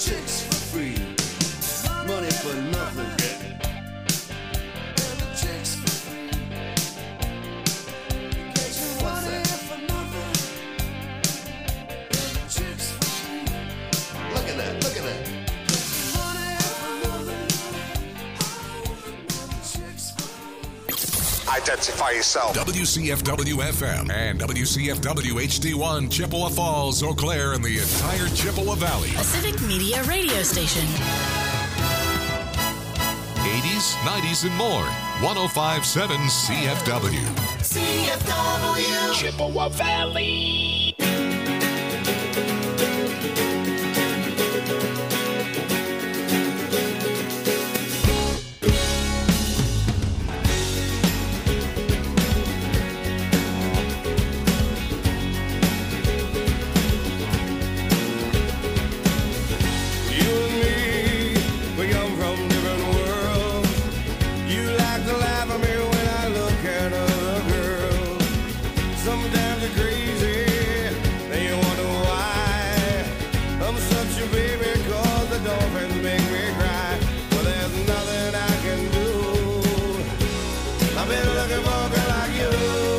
chicks for free, money for nothing. And the chicks for free, what's that? For nothing. And the chicks for free. Look at that, look at that. Money for nothing. Chicks for free. Identify yourself. WCFW-FM and WCFW-HD1, Chippewa Falls, Eau Claire, and the entire Chippewa Valley. A civic media radio station. 80s, 90s, and more. 105.7 CFW. CFW Chippewa Valley. Sometimes you're crazy, then you wonder why. I'm such a baby, cause the dolphins make me cry. Well, there's nothing I can do. I've been looking for a girl like you.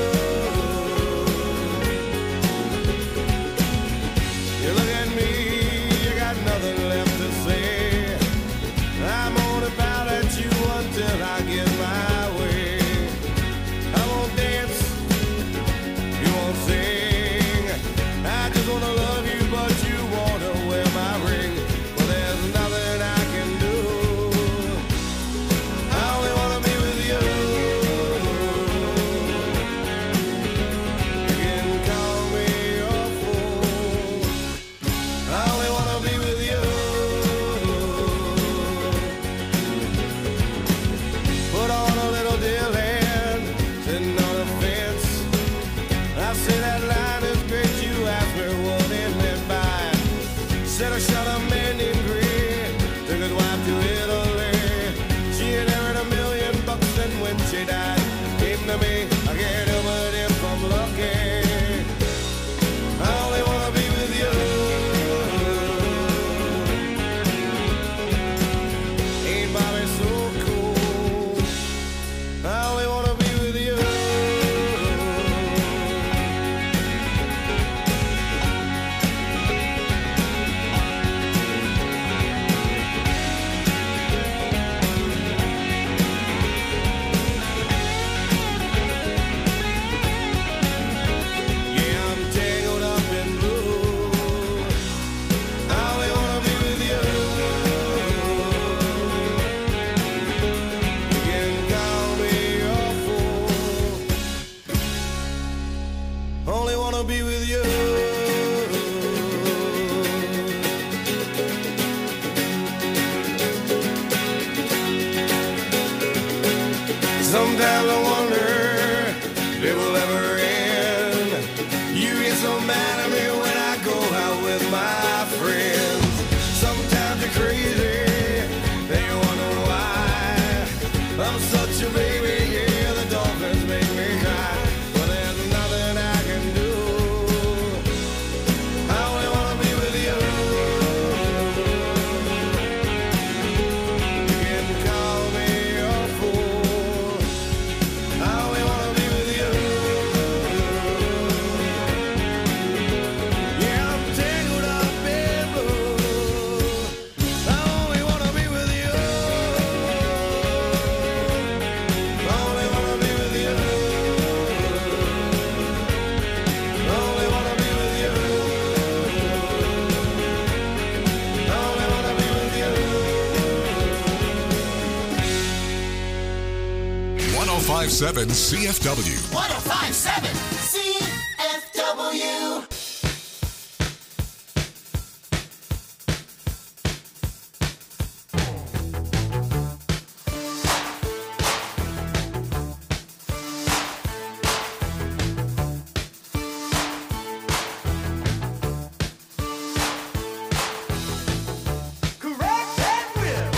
You look at me, you got nothing left to say. I'm on about at you until I get my way. I won't dance, you won't sing. I just wanna love you, but you wanna wear my ring. Well, there's nothing I can do. I only wanna be with you. You can call me your fool. I only wanna be with you. Put on a little deal hand, sitting on a fence. I say that line is great, you asked me what it meant by it. Said I shot a man named Green, took his wife to Italy. She had earned $1 million, and when she died, came to me. I can't help it if I'm lucky. I only wanna be with you. Ain't Bobby so cool? I only wanna be with you. Yeah, I'm tangled up in blue. I only wanna be with you. You can call me your fool. Only wanna be with you. Sometimes I wonder if it will ever end. You get so mad at me when I go out with my friends. Sometimes you're crazy, then you wonder why. I'm such a baby, yeah, the dolphins make me cry. But there's nothing I can do. I only wanna be with you. You can call me your fool. I only wanna be with you. Yeah, I'm tangled up in blue. I only wanna be with you. I only wanna be with you. I only wanna be with you. I only wanna be with you. 105.7 CFW. 1057 CFW. Correct and whip.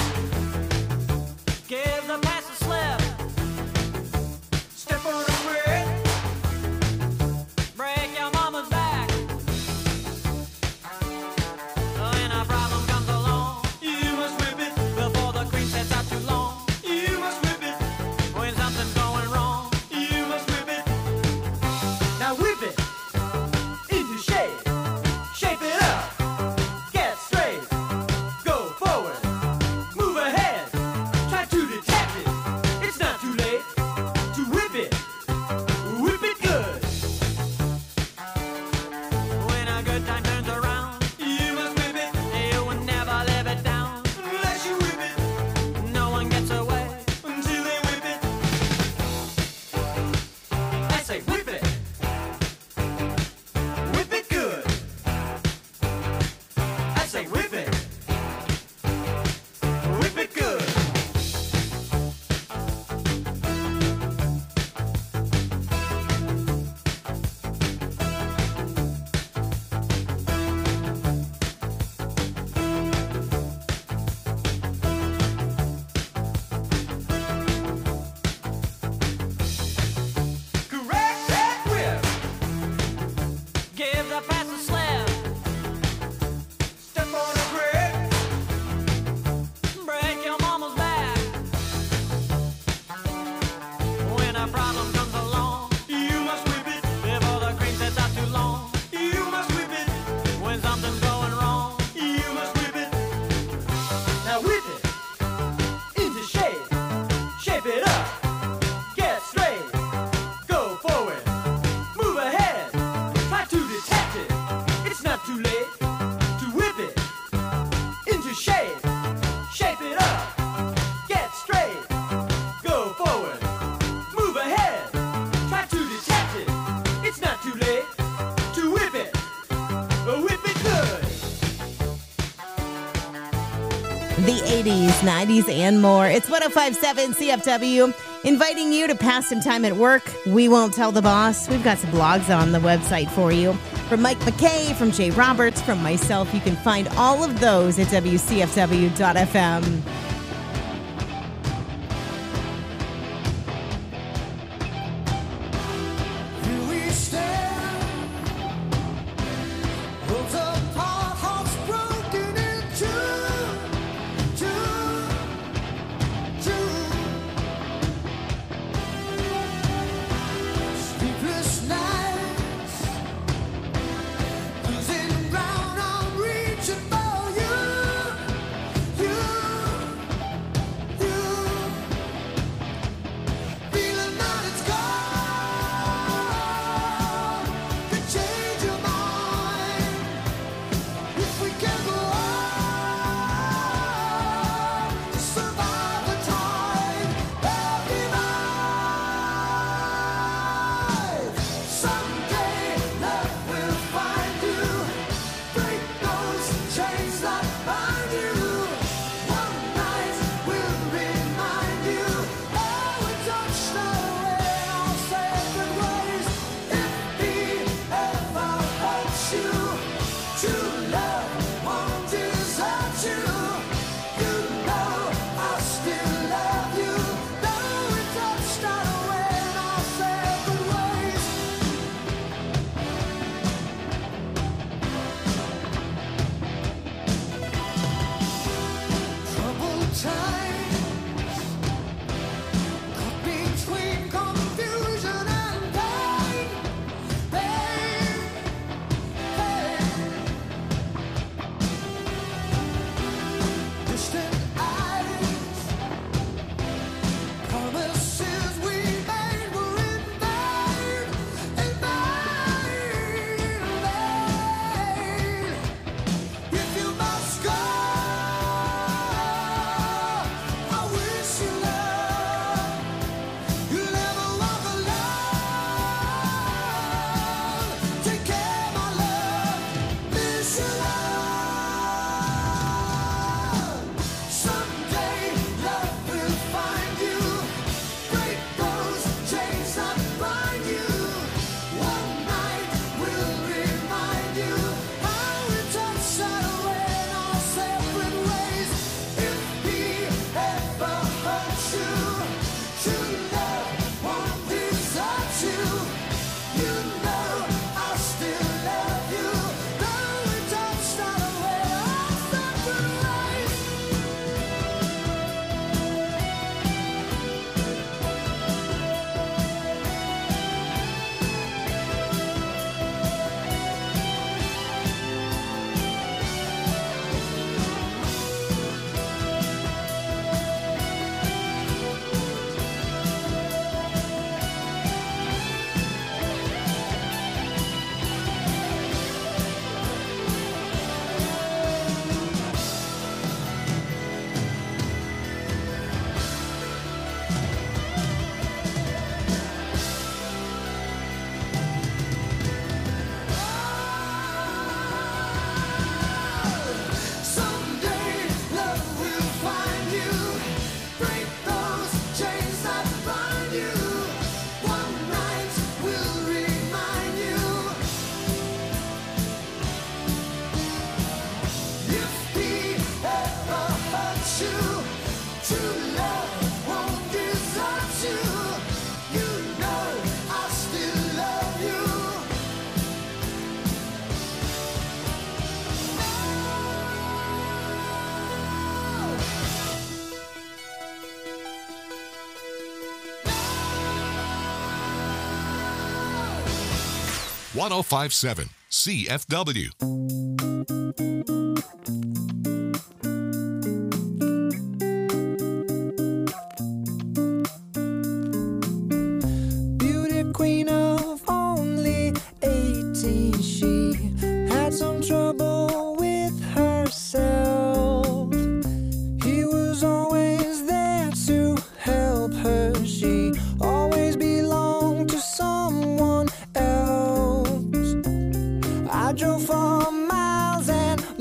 Give the pass a slip. Step on the grid. the 80s, 90s, and more. It's 105.7 CFW, inviting you to pass some time at work. We won't tell the boss. We've got some blogs on the website for you. From Mike McKay, from Jay Roberts, from myself, you can find all of those at WCFW.fm. .1057 CFW. Beauty queen of only 18, she had some trouble with herself. He was always there to help her. She always belonged to someone else. I drove for miles and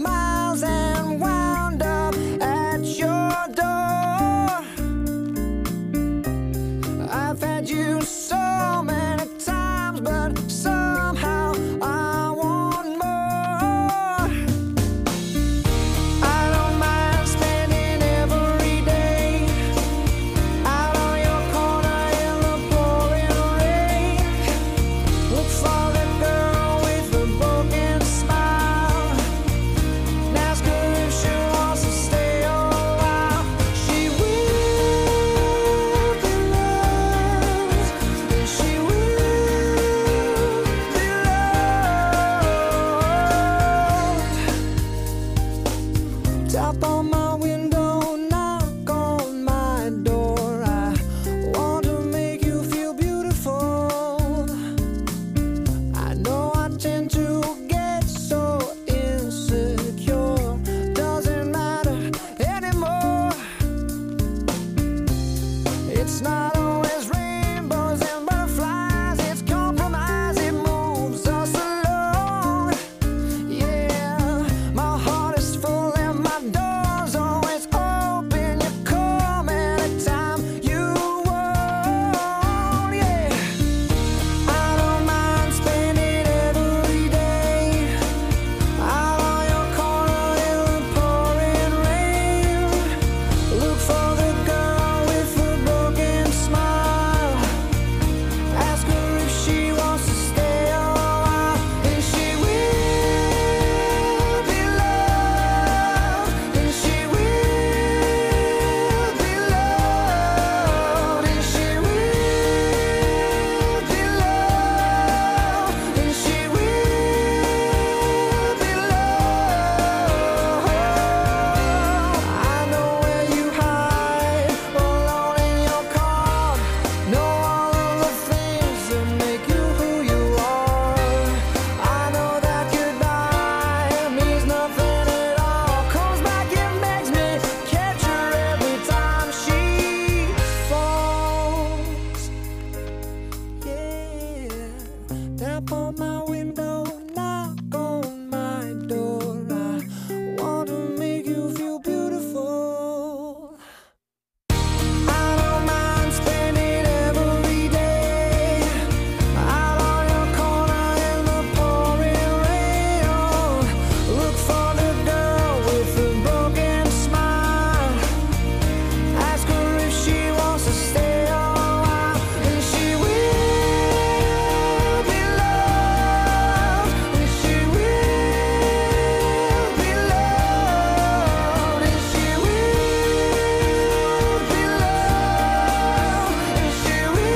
Tap on my window, knock on my door. I want to make you feel beautiful. I know I tend to get so insecure. Doesn't matter anymore. It's not always rainbows and butterflies. It's compromise. It moves us along. Yeah, my heart is full and my door's always open. You come anytime you want. Yeah, I don't mind spending every day out on your corner in the pouring rain. Look for the girl with the broken smile. Ask her if she wants to stay a while, and she will be loved, and she will be loved, and she will be loved, and she will be loved. I know where you hide, alone in your car. Know all of the things that make you who you are. I know that goodbye means nothing at all. Comes back and begs me, catch her every time she falls. Yeah, tap on my window, knock on my door. I want to make you feel beautiful. I don't mind spending every day out on your corner in the pouring rain. Oh, look for the girl with the broken smile. Ask her if she wants to stay a while, and she will be loved, and she will be loved, and she will be loved, and she will be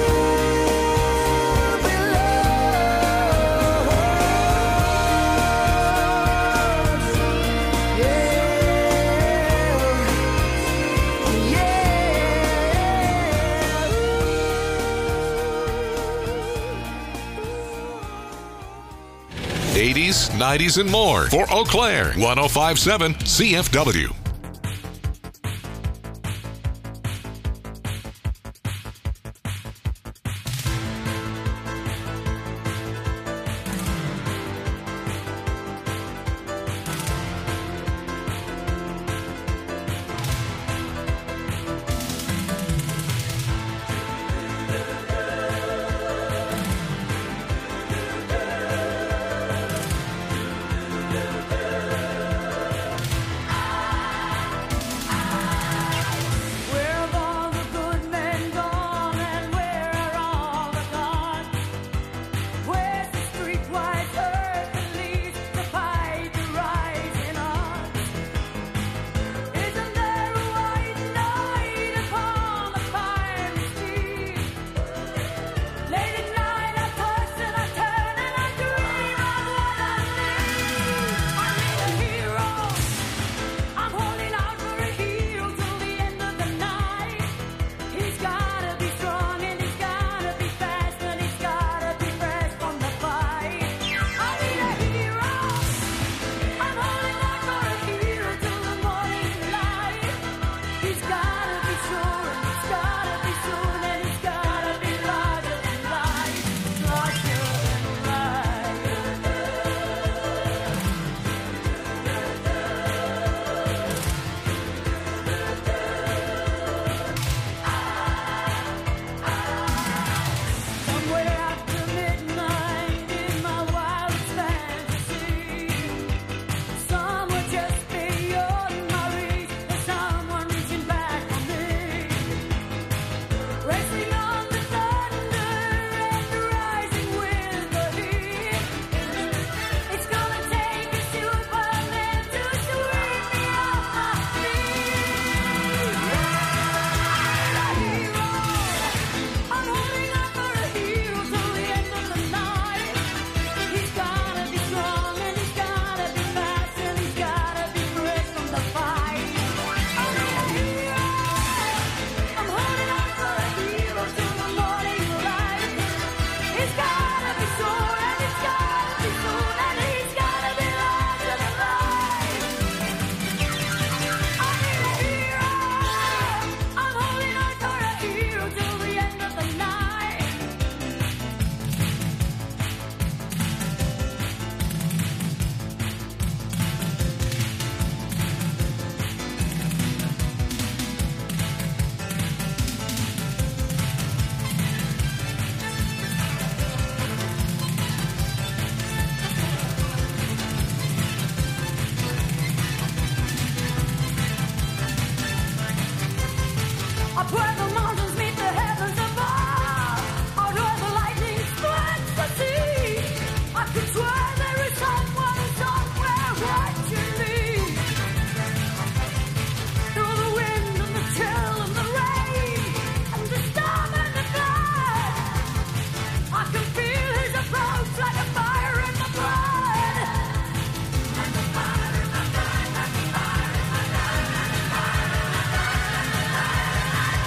loved. 80s, 90s, and more for Eau Claire. 105.7 CFW. Out where the mountains meet the heavens above, out where the lightning splits the sea, I could swear there is someone somewhere watching me. Through the wind and the chill and the rain and the storm and the flood, I can feel his approach like a fire in my blood. And the fire in my blood, and the fire in my blood, and the fire in my blood, and the fire in my blood.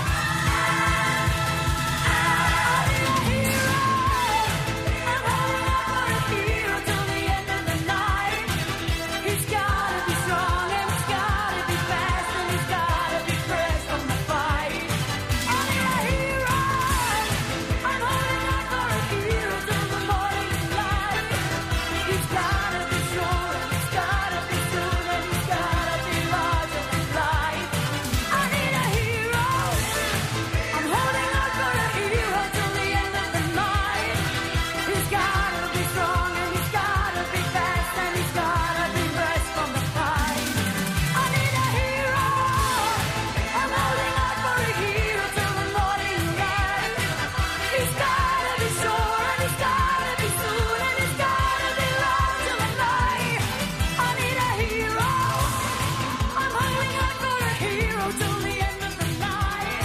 I need a hero. I'm holding on for a hero till the end of the night. He's gotta be strong and he's gotta be fast and he's gotta be fresh from the fight. I need a hero. I'm holding on for a hero till the morning light. He's gotta be strong and he's gotta be soon and he's gotta be larger than life. I need a hero. I'm holding on for a hero till the end of the night. He's gotta be strong and he's gotta be fast and he's gotta be fresh from the fight. I need a hero. I'm holding on for a hero till the morning light. He's gotta be sure and he's gotta be soon and he's gotta be larger than life. I need a hero. I'm holding on for a hero till the end of the night.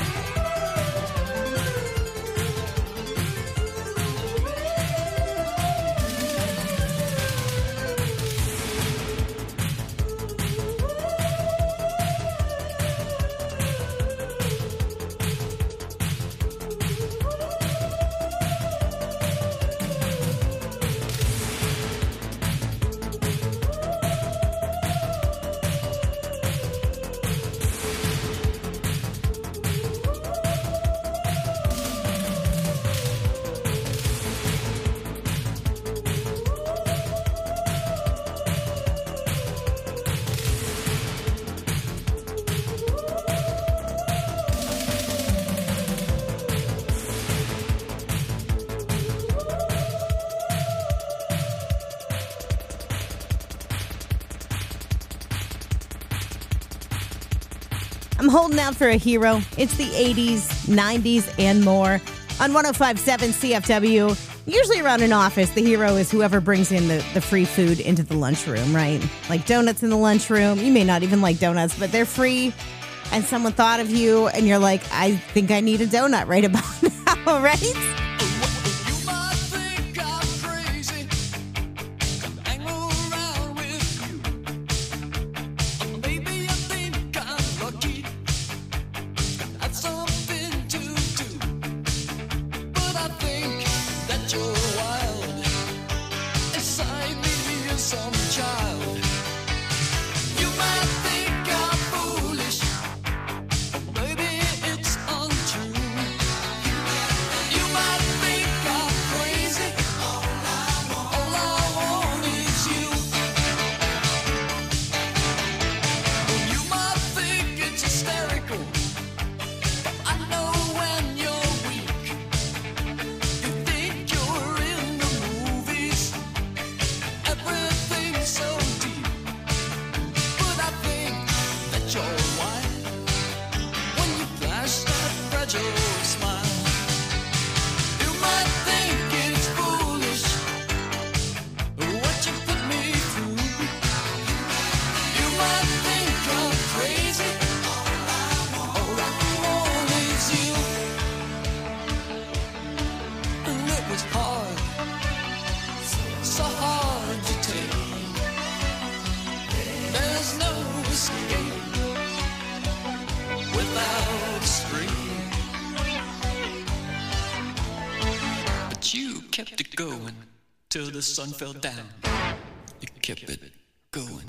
I'm holding out for a hero. It's the 80s, 90s, and more. On 105.7 CFW, usually around an office, the hero is whoever brings in the free food into the lunchroom, right? Like donuts in the lunchroom. You may not even like donuts, but they're free. And someone thought of you, and you're like, I think I need a donut right about now, right? You might think I'm crazy, hang around with you. Maybe I think I'm lucky, have something to do. But I think that you're wild, inside me is some child. You might think I'm foolish, maybe it's untrue. You might think I'm crazy. All I want is you. You might think it's hysterical, but I know when you're weak. You think you're in the movies, everything's so deep. But I think that you're wild when you flash that fragile smile. You might think it's foolish what you put me through. You might think I'm crazy. All I want is you. And it was hard, so hard to take. There's no escape without a string. But you kept it going till the sun fell down. You kept it going.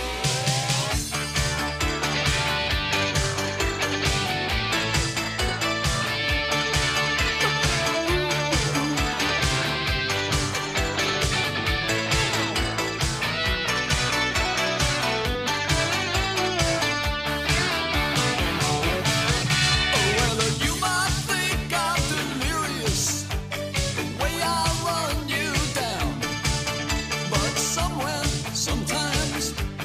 Well, you might think I'm delirious the way I run you down, but somewhere, sometimes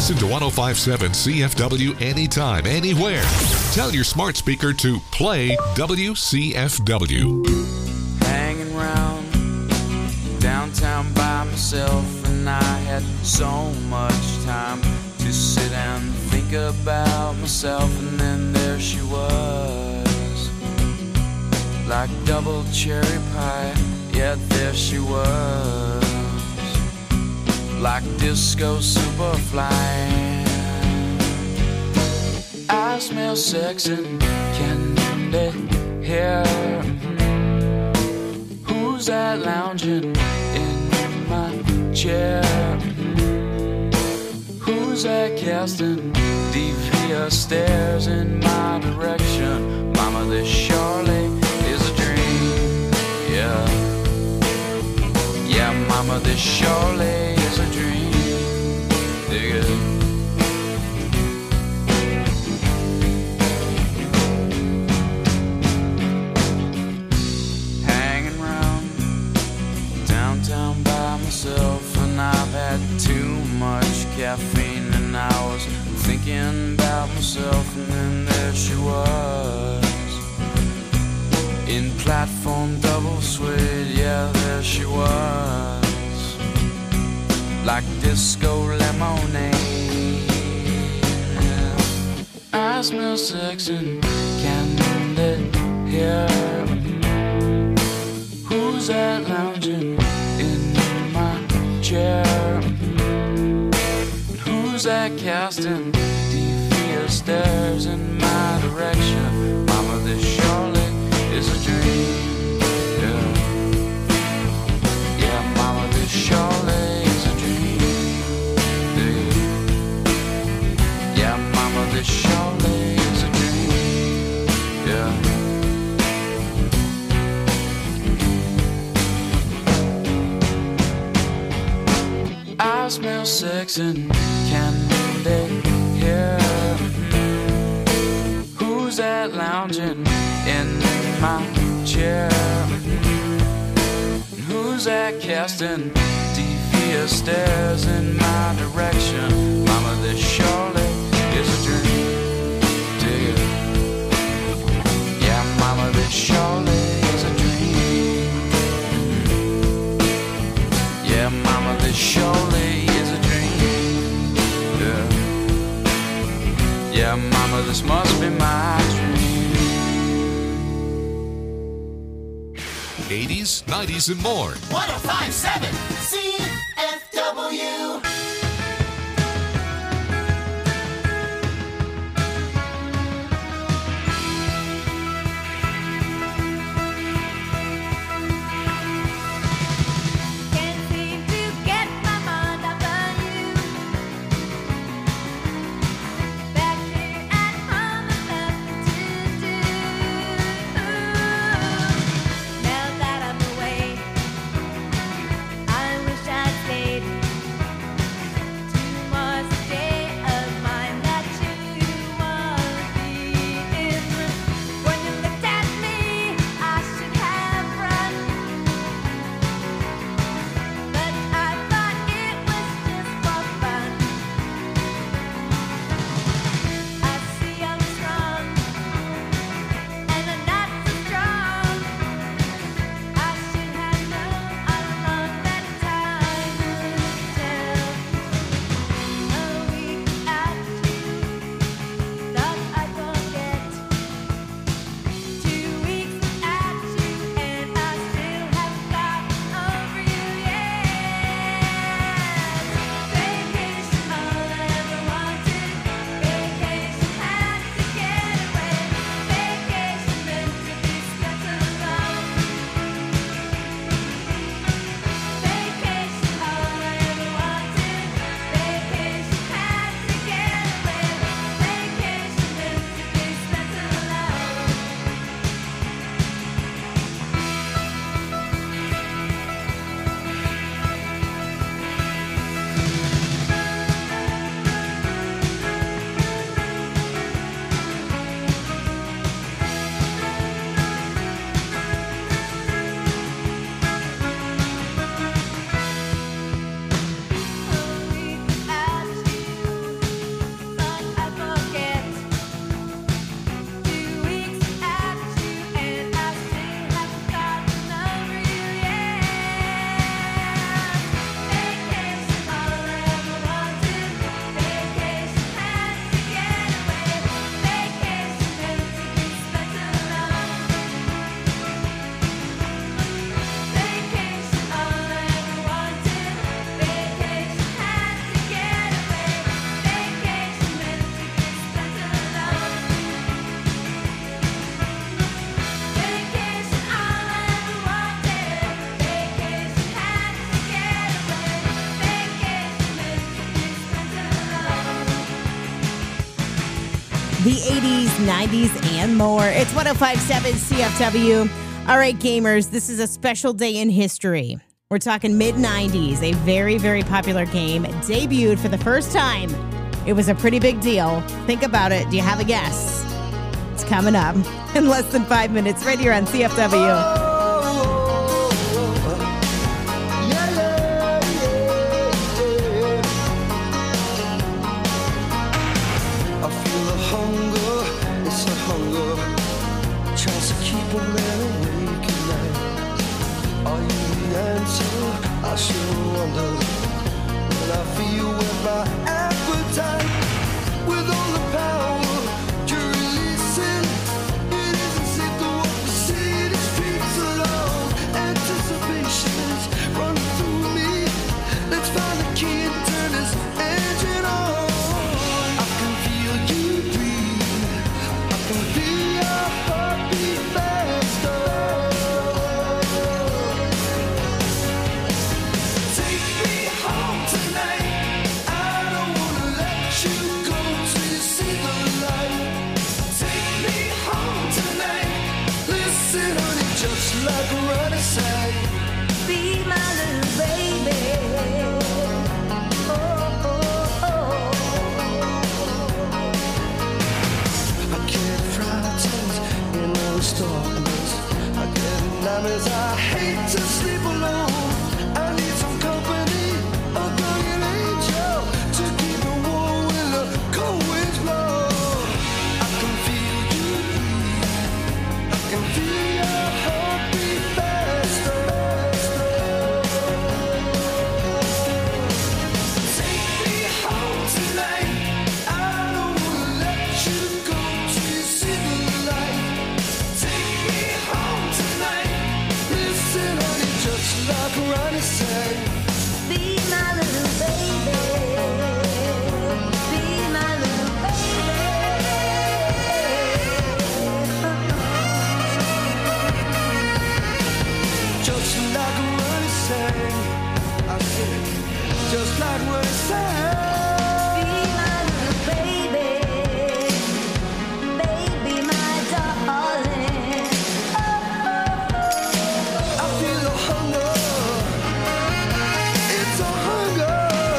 Listen to 1057 CFW anytime, anywhere. Tell your smart speaker to play WCFW. Hanging round downtown by myself, and I had so much time to sit and think about myself, and then there she was, like double cherry pie, yeah, there she was, like disco superfly. I smell sex and candy here. Who's that lounging in my chair? Who's that casting devious stares in my direction? Mama, this surely is a dream. Yeah, yeah, mama, this surely is a dream. Dig it. And I've had too much caffeine, and I was thinking about myself, and then there she was, in platform double suede, yeah, there she was, like disco lemonade. I smell sex and candy here. Who's that lounging in chair? Who's that casting devious stares in my direction? Mama, this surely is a dream. Yeah, yeah, mama, this surely is a dream. Yeah, mama, this surely is a dream. Yeah. I smell sex and candy here. Who's that lounging in my chair? Who's that casting devious stares in my direction? Mama, this surely is a dream. Dig it. Yeah, mama, this surely is a dream. Yeah, mama, this surely is a dream. Yeah, yeah, mama, this must be my dream. 80s, 90s, and more. 1057 CFW. I the 80s, 90s, and more. It's 105.7 CFW. All right, gamers, this is a special day in history. We're talking mid-90s. A very, very popular game debuted for the first time. It was a pretty big deal. Think about it. Do you have a guess? It's coming up in less than 5 minutes right here on CFW. I sure wonder when I feel with my appetite, with all the power you're releasing. It isn't safe to walk the city streets alone. Anticipation is running through me. Let's find the key and turn this engine on. I can feel you breathe. I can feel your heartbeat faster. Just like Ronnie said, be my little baby. Oh, oh, oh. I get frightened in all this darkness. I get nightmares. I hate to sleep alone. I need some company, a guardian angel to keep me warm when the cold winds blow. I can feel you breathe. I can feel your heartbeat faster. Take me home tonight. I don't wanna let you go till you see the light. Take me home tonight. Listen, honey, just like Ronnie said, be my little baby. Be my little baby. Just like Ronnie said, I said, just like Ronnie said, be my little baby, baby, my darling. I feel the hunger, it's a hunger.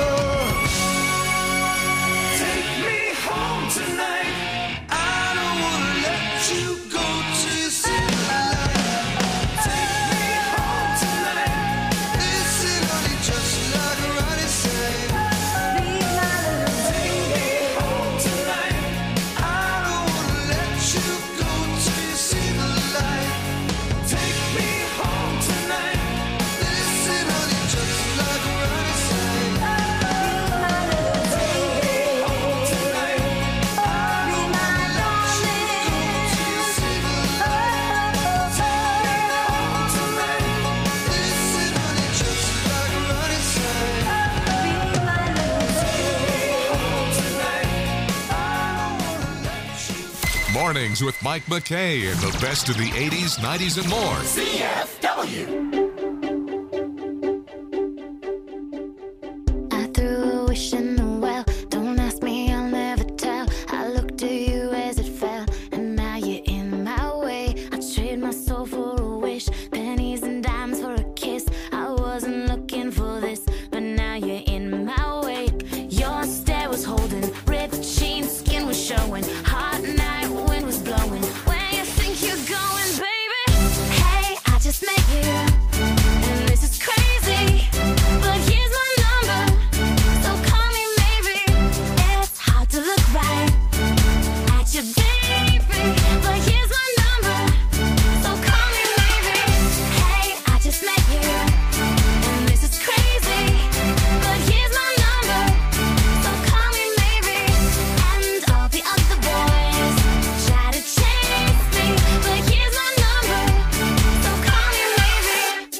Take me home tonight. I don't wanna let you go till you see the light. Take me home tonight. Listen, honey, just like Ronnie said, be my little baby. Take me home tonight. I don't wanna let you go till you see the light. Take me home tonight. Listen, honey, just like Ronnie said, be my little baby. Home tonight. I don't wanna let you go till you see the light. Take me home tonight. Listen, honey, just like Ronnie said, be my little baby. Home tonight. I don't wanna let you. Mornings with Mike McKay and the best of the 80s, 90s, and more. CFW. I threw a wish in the well. Don't ask me, I'll never tell. I looked at you as it fell, and now you're in my way. I trade my soul for a wish, pennies and dimes for a kiss. I wasn't looking for this, but now you're in my way. Your stare was holding, ripped jeans, skin was showing. Hot night, wind was blowing. Where you think you're going, baby? Hey, I just met you, and this is crazy. But here's my number, so call me maybe. It's hard to look right at you, baby. But here's my number, so call me maybe. Hey, I just met you, and this is crazy. But here's my number, so call me maybe. And all the other boys try to chase me, but here's my number, so call me maybe.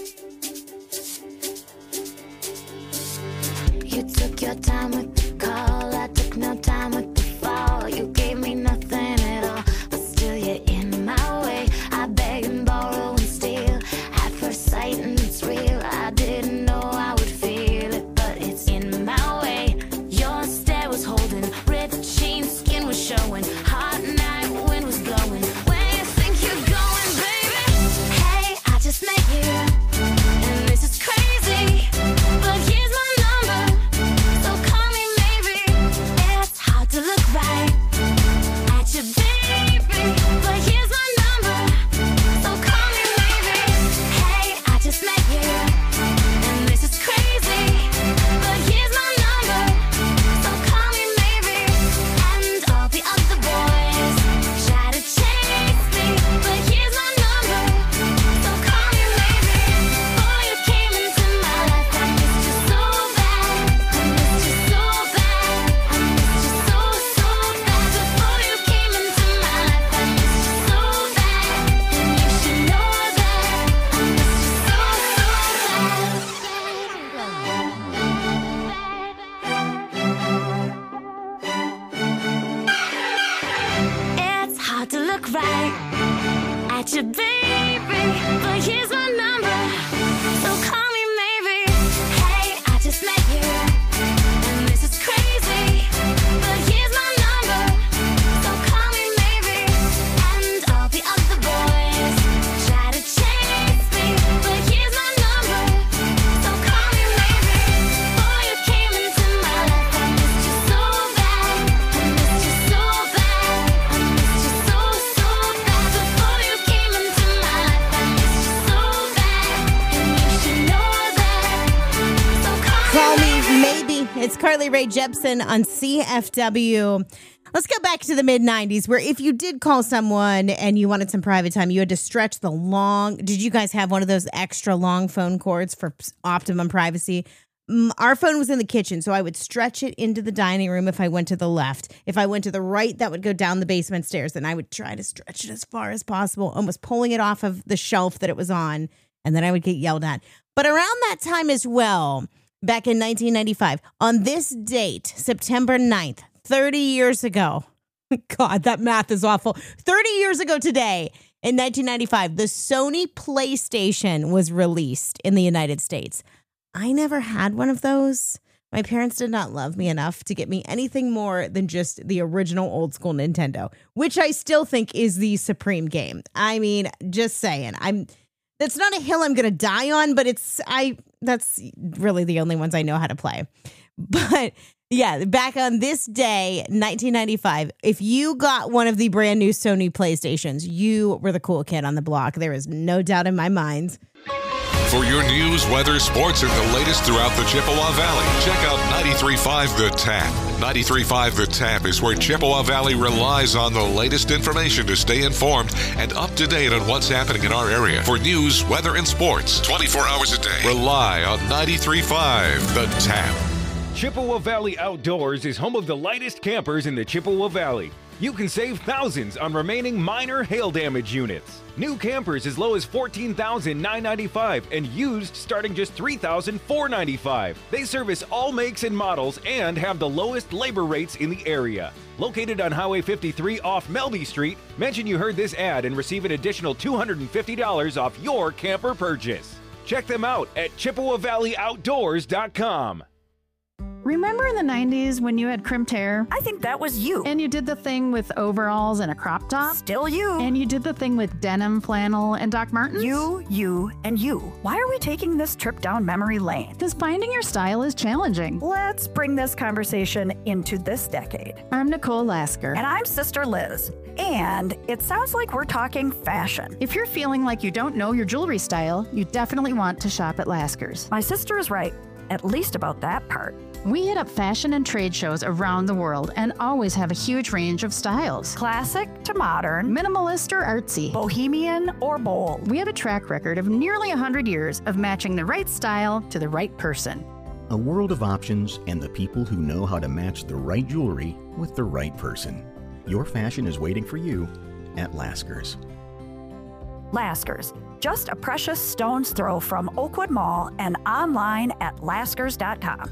You took your time with the call, I took no time with the fall. You gave me nothing at all, but still you're in my way. I beg and borrow and steal at first sight, and it's real. I didn't know I would feel it, but it's in my way. Your stare was holding, ripped jeans, skin was showing. Hot want you, baby, but here's my number, so call me maybe. Hey, I just met you, and this is crazy, but here's my number, so call me maybe. And all the other boys try to chase me, but here's my number, so call me maybe. Before you came into my life, I missed you so bad, I missed you so bad, I missed you so bad. Before you came into my life, I missed you so bad, and you should know that. So Call me maybe. It's Carly Rae Jepsen on CFW. Let's go back to the mid-90s where if you did call someone and you wanted some private time, you had to stretch the long... Did you guys have one of those extra long phone cords for optimum privacy? Our phone was in the kitchen, so I would stretch it into the dining room if I went to the left. If I went to the right, that would go down the basement stairs, and I would try to stretch it as far as possible, almost pulling it off of the shelf that it was on, and then I would get yelled at. But around that time as well, back in 1995, on this date, September 9th, 30 years ago, God, that math is awful. 30 years ago today, in 1995, the Sony PlayStation was released in the United States. I never had one of those. My parents did not love me enough to get me anything more than just the original old school Nintendo, which I still think is the supreme game. I mean, just saying. That's not a hill I'm going to die on, but that's really the only ones I know how to play. But yeah, back on this day, 1995, if you got one of the brand new Sony PlayStations, you were the cool kid on the block. There is no doubt in my mind. For your news, weather, sports, and the latest throughout the Chippewa Valley, check out 93.5 The Tap. 93.5 The Tap is where Chippewa Valley relies on the latest information to stay informed and up to date on what's happening in our area. For news, weather, and sports, 24 hours a day, rely on 93.5 The Tap. Chippewa Valley Outdoors is home of the lightest campers in the Chippewa Valley. You can save thousands on remaining minor hail damage units. New campers as low as $14,995 and used starting just $3,495. They service all makes and models and have the lowest labor rates in the area. Located on Highway 53 off Melby Street, mention you heard this ad and receive an additional $250 off your camper purchase. Check them out at ChippewaValleyOutdoors.com. Remember in the 90s when you had crimped hair? I think that was you. And you did the thing with overalls and a crop top? Still you. And you did the thing with denim, flannel, and Doc Martens? You, and you. Why are we taking this trip down memory lane? Because finding your style is challenging. Let's bring this conversation into this decade. I'm Nicole Lasker. And I'm Sister Liz. And it sounds like we're talking fashion. If you're feeling like you don't know your jewelry style, you definitely want to shop at Lasker's. My sister is right, at least about that part. We hit up fashion and trade shows around the world and always have a huge range of styles. Classic to modern, minimalist or artsy, bohemian or bold. We have a track record of nearly 100 years of matching the right style to the right person. A world of options and the people who know how to match the right jewelry with the right person. Your fashion is waiting for you at Lasker's. Lasker's, just a precious stone's throw from Oakwood Mall and online at laskers.com.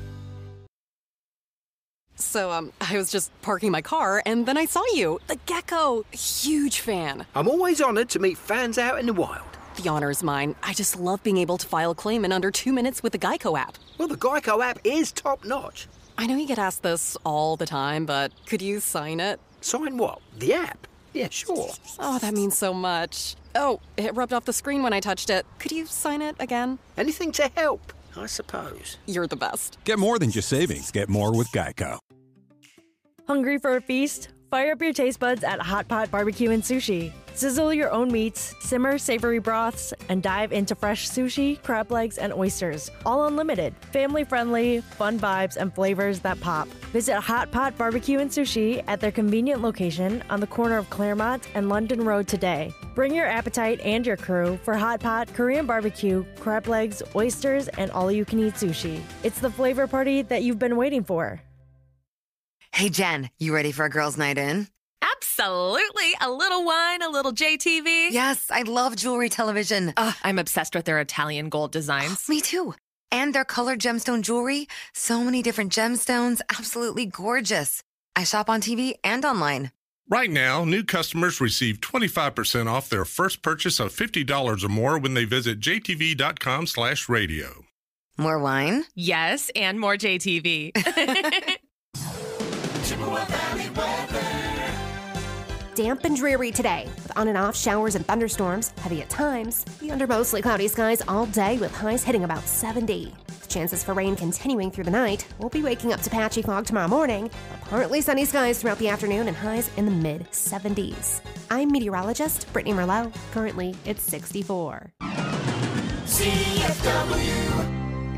So, I was just parking my car, and then I saw you, the gecko. Huge fan. I'm always honored to meet fans out in the wild. The honor is mine. I just love being able to file a claim in under 2 minutes with the Geico app. Well, the Geico app is top-notch. I know you get asked this all the time, but could you sign it? Sign what? The app? Yeah, sure. Oh, that means so much. Oh, it rubbed off the screen when I touched it. Could you sign it again? Anything to help, I suppose. You're the best. Get more than just savings. Get more with Geico. Hungry for a feast? Fire up your taste buds at Hot Pot Barbecue and Sushi. Sizzle your own meats, simmer savory broths, and dive into fresh sushi, crab legs, and oysters. All unlimited. Family-friendly, fun vibes, and flavors that pop. Visit Hot Pot Barbecue and Sushi at their convenient location on the corner of Claremont and London Road today. Bring your appetite and your crew for Hot Pot, Korean barbecue, crab legs, oysters, and all-you-can-eat sushi. It's the flavor party that you've been waiting for. Hey, Jen, you ready for a girls' night in? Absolutely. A little wine, a little JTV. Yes, I love jewelry television. I'm obsessed with their Italian gold designs. Me too. And their colored gemstone jewelry. So many different gemstones. Absolutely gorgeous. I shop on TV and online. Right now, new customers receive 25% off their first purchase of $50 or more when they visit jtv.com/radio. More wine? Yes, and more JTV. Chippewa Valley weather. Damp and dreary today, with on and off showers and thunderstorms, heavy at times. Be under mostly cloudy skies all day with highs hitting about 70. With chances for rain continuing through the night, we'll be waking up to patchy fog tomorrow morning, but partly sunny skies throughout the afternoon and highs in the mid-70s. I'm meteorologist Brittany Merlot. Currently, it's 64. CFW.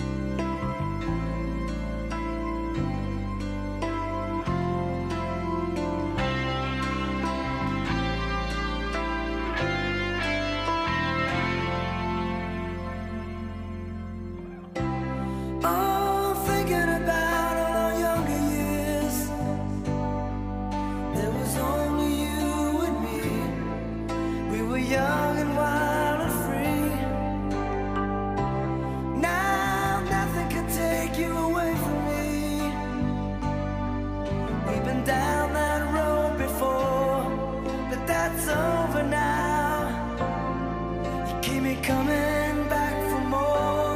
Oh, thinking about all our younger years. There was only you and me. We were young and wild and free. Now nothing can take you away from me. We've been down that road before, but that's over now. You keep me coming back for more.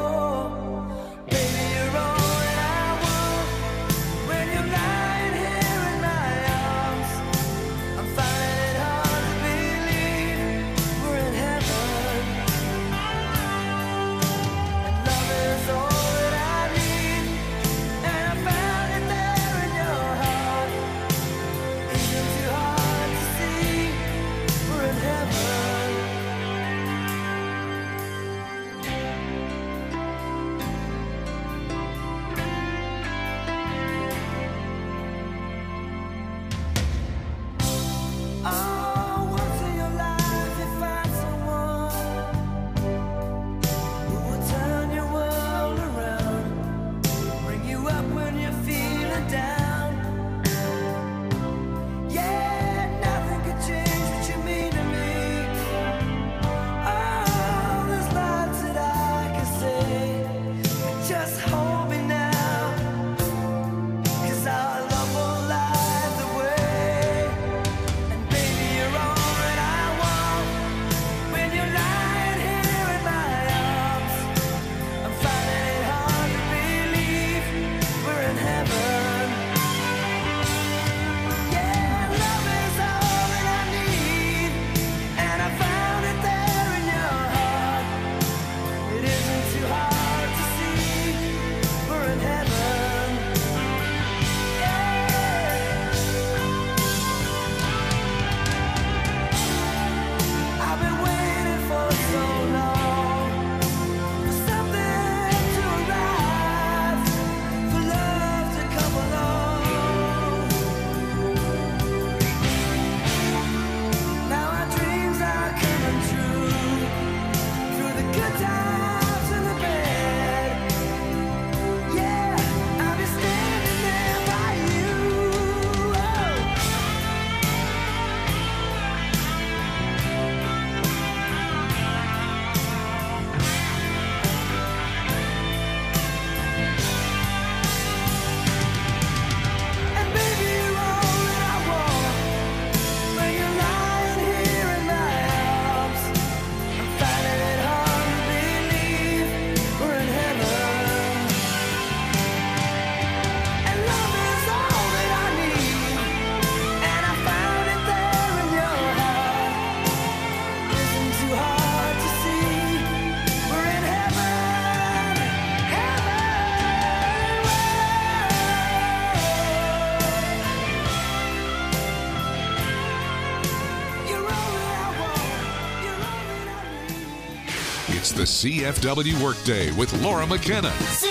It's the CFW Workday with Laura McKenna.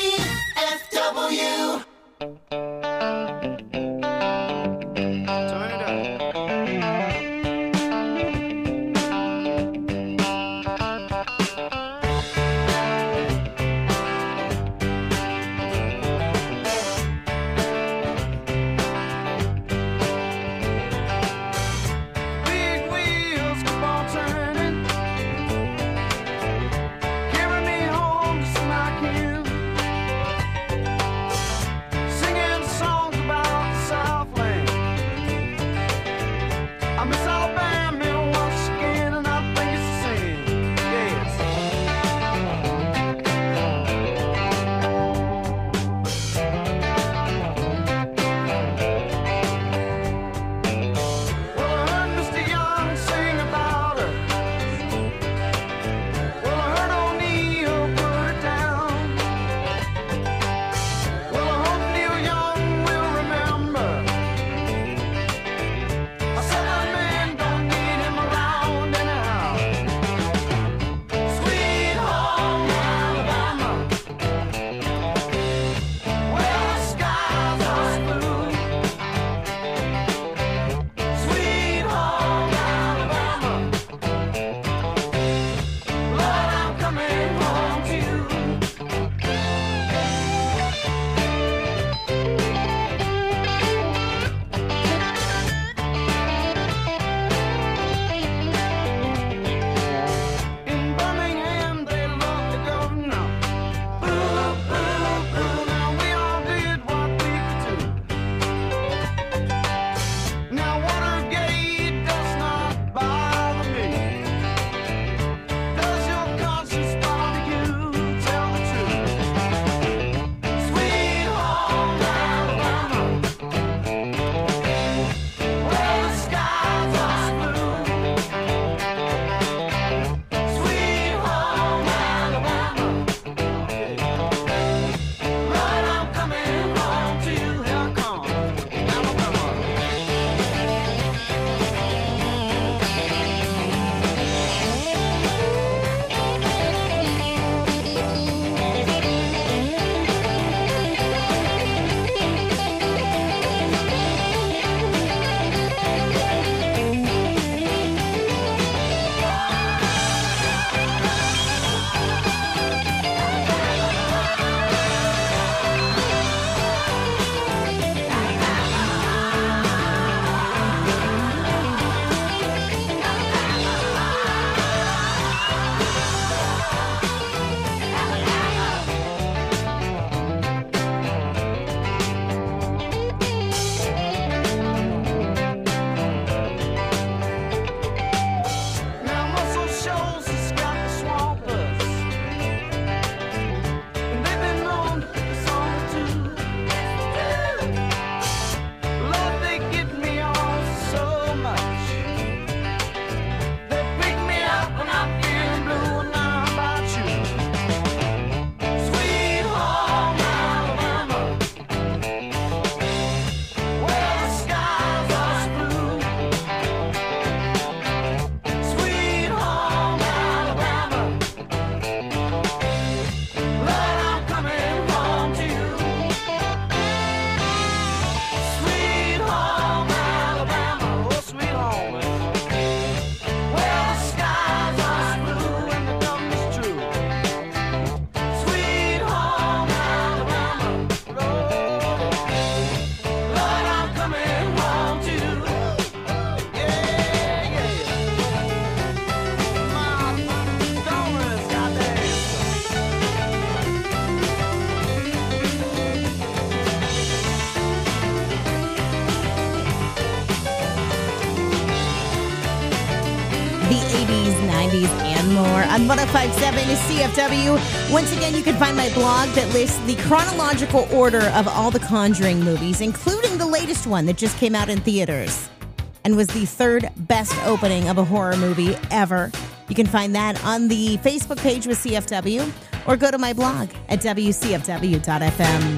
CFW. Big wheels keep on turning, carry me home to smack you. 90s, and more on 105.7 is CFW. Once again, you can find my blog that lists the chronological order of all the Conjuring movies, including the latest one that just came out in theaters and was the third best opening of a horror movie ever. You can find that on the Facebook page with CFW or go to my blog at wcfw.fm.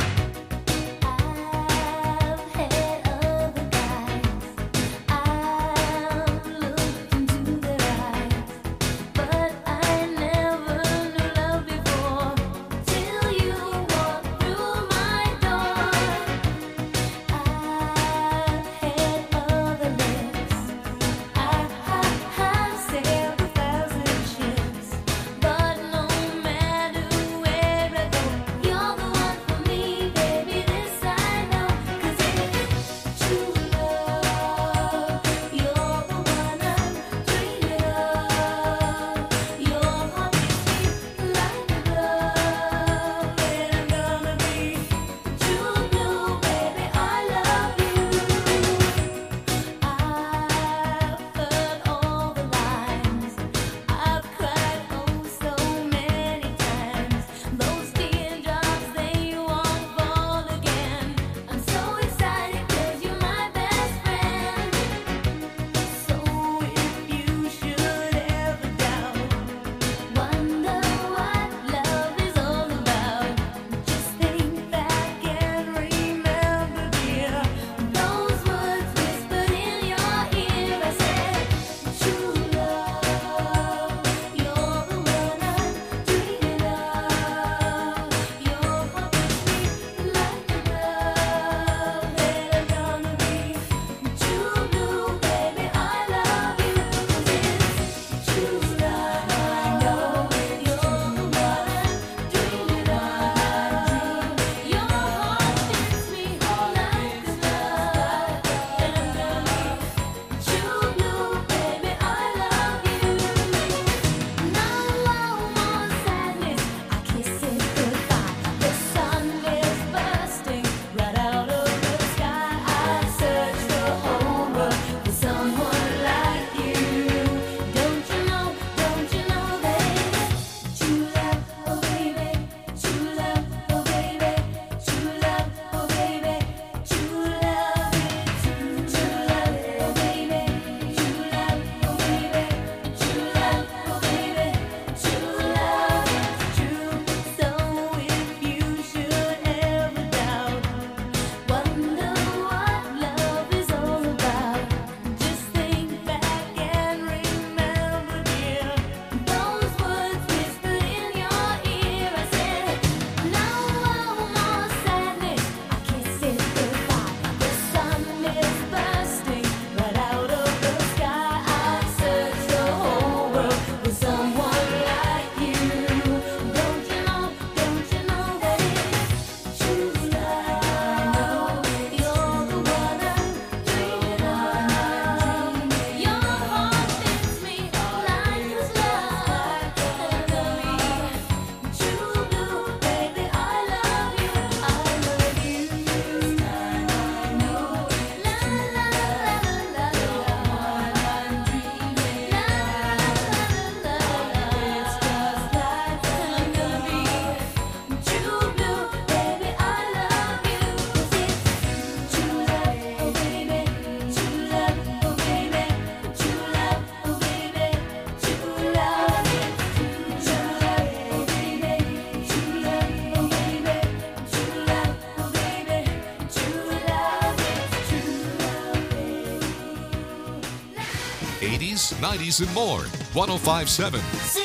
'80s, '90s, and more. 105.7.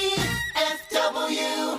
CFW.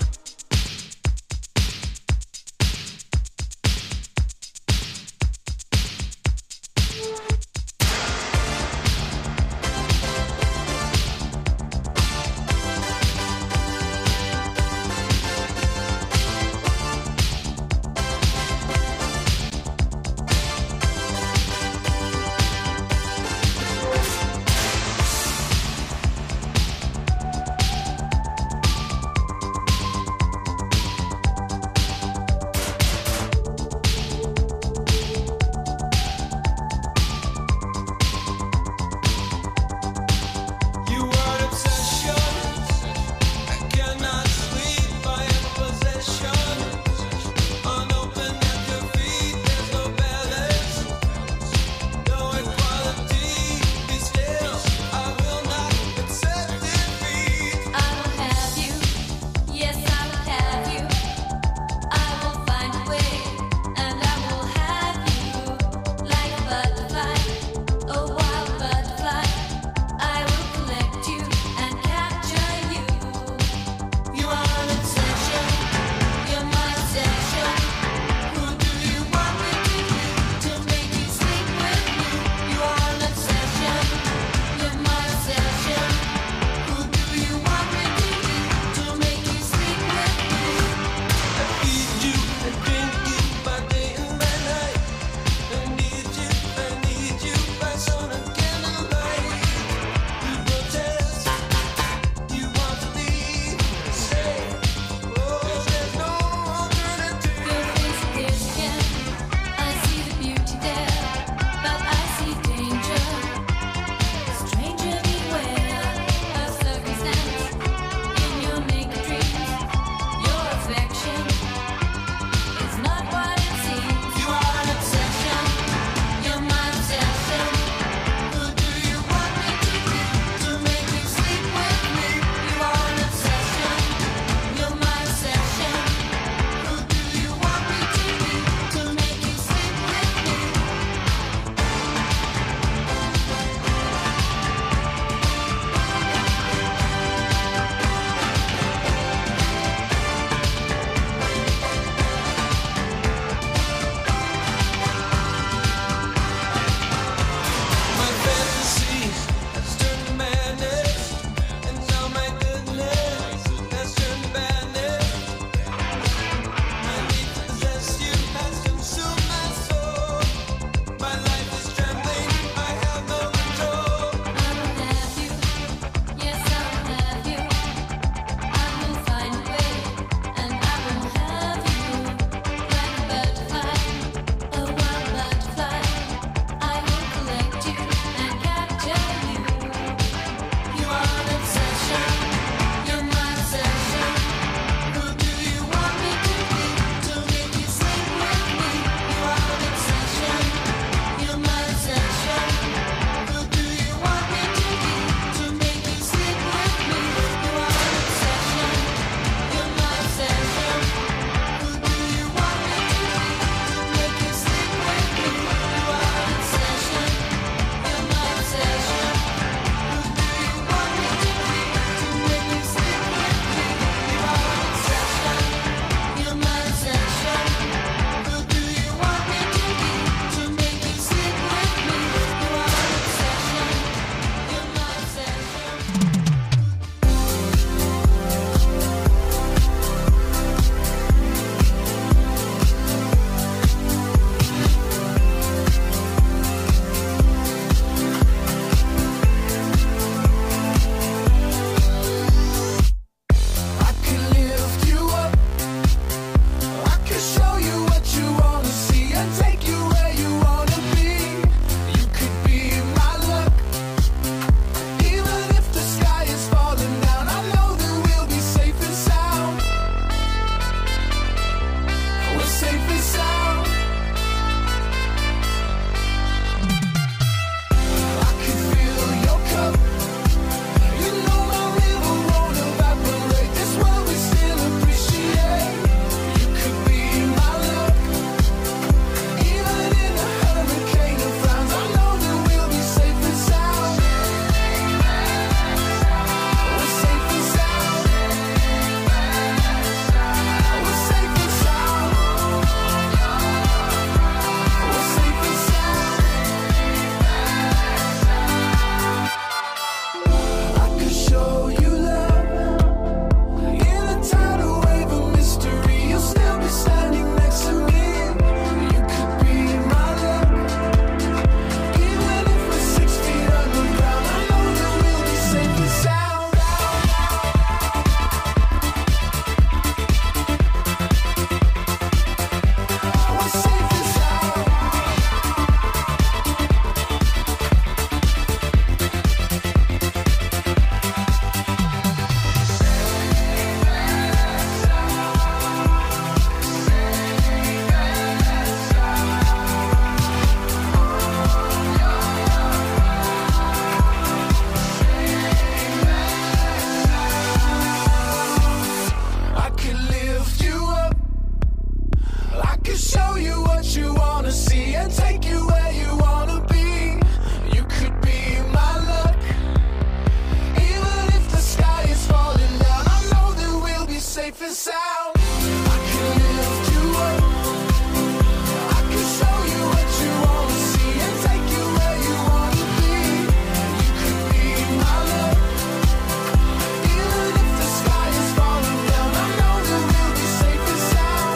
and sound. I can lift you up. I can show you what you want to see and take you where you want to be. You could be my love. Even if the sky is falling down, I know that we'll be safe and sound.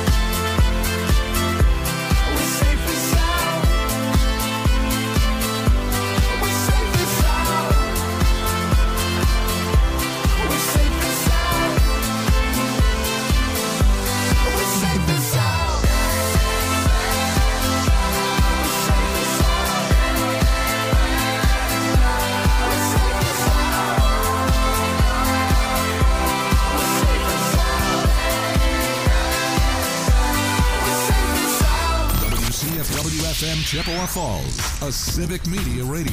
We're safe and sound. We're safe and sound. We're safe and sound. We're safe and sound. WCFW-FM Chippewa Falls, a Civic Media Radio